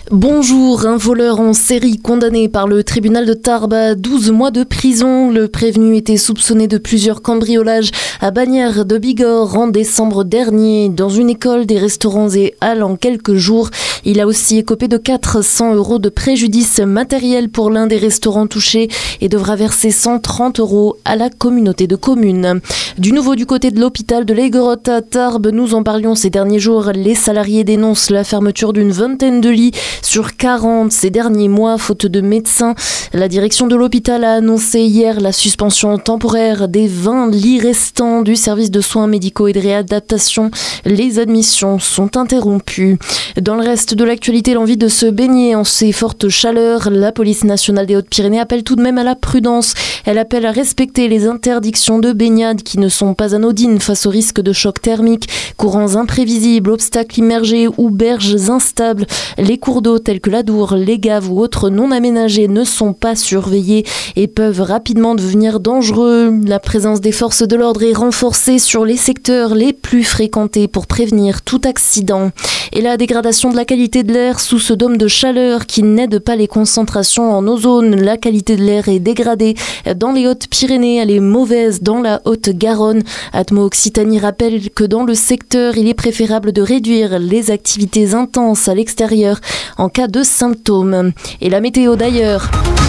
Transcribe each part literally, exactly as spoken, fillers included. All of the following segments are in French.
Bonjour, un voleur en série condamné par le tribunal de Tarbes à douze mois de prison. Le prévenu était soupçonné de plusieurs cambriolages à Bagnères de Bigorre en décembre dernier. Dans une école, des restaurants et halles en quelques jours. Il a aussi écopé de quatre cents euros de préjudice matériel pour l'un des restaurants touchés et devra verser cent trente euros à la communauté de communes. Du nouveau du côté de l'hôpital de l'Aiguerotte à Tarbes, nous en parlions ces derniers jours. Les salariés dénoncent la fermeture d'une vingtaine de lits sur quarante ces derniers mois, faute de médecins. La direction de l'hôpital a annoncé hier la suspension temporaire des vingt lits restants du service de soins médicaux et de réadaptation. Les admissions sont interrompues. Dans le reste de l'actualité, l'envie de se baigner en ces fortes chaleurs, la police nationale des Hautes-Pyrénées appelle tout de même à la prudence. Elle appelle à respecter les interdictions de baignade qui ne sont pas anodines face au risque de choc thermique, courants imprévisibles, obstacles immergés ou berges instables. Les cours d'eau tels que l'Adour, les gaves ou autres non aménagés ne sont pas surveillés et peuvent rapidement devenir dangereux. La présence des forces de l'ordre est renforcée sur les secteurs les plus fréquentés pour prévenir tout accident. Et la dégradation de la qualité de l'air sous ce dôme de chaleur qui n'aide pas les concentrations en ozone. La qualité de l'air est dégradée dans les Hautes-Pyrénées, elle est mauvaise dans la Haute-Garonne. Atmo Occitanie rappelle que dans le secteur, il est préférable de réduire les activités intenses à l'extérieur en cas de symptômes. Et la météo d'ailleurs.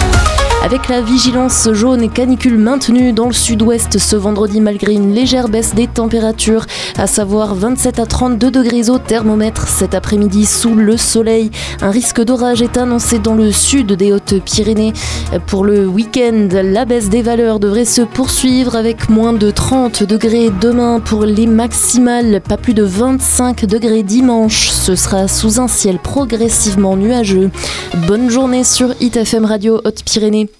Avec la vigilance jaune et canicule maintenue dans le sud-ouest ce vendredi malgré une légère baisse des températures, à savoir vingt-sept à trente-deux degrés au thermomètre cet après-midi sous le soleil. Un risque d'orage est annoncé dans le sud des Hautes-Pyrénées. Pour le week-end, la baisse des valeurs devrait se poursuivre avec moins de trente degrés demain pour les maximales, pas plus de vingt-cinq degrés dimanche. Ce sera sous un ciel progressivement nuageux. Bonne journée sur I T F M Radio Hautes-Pyrénées.